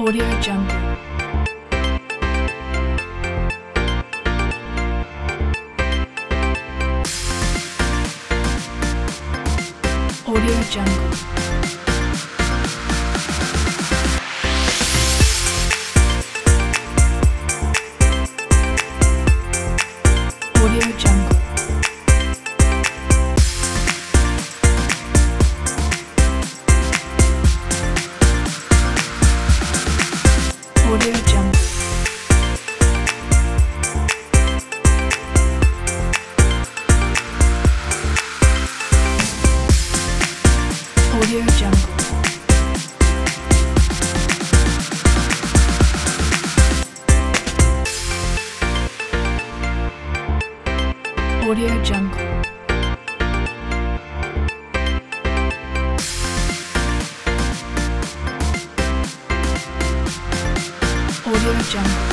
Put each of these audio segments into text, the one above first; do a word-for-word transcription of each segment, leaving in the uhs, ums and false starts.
Audio Jungle. Audio Jungle. Audio Jungle. Audio Jungle. Audio Jungle. Audio Jungle. Audio Jungle.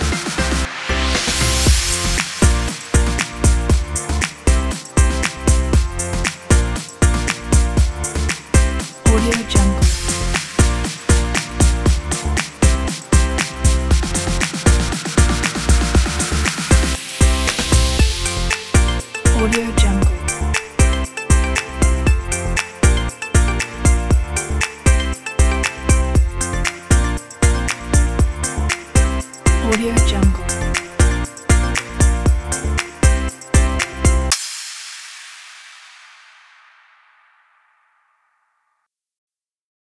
Audio Jungle. Audio Jungle. Audio Jungle.